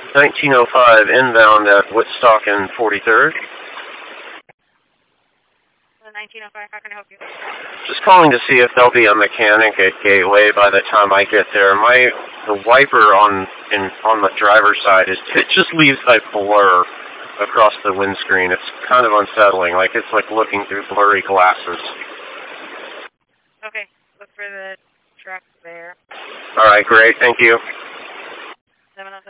1905 inbound at Woodstock and 43rd. 1905, how can I help you? Just calling to see if there'll be a mechanic at Gateway by the time I get there. The wiper on the driver's side it just leaves a blur across the windscreen. It's kind of unsettling, like it's like looking through blurry glasses. Okay, look for the truck there. All right, great, thank you. 707.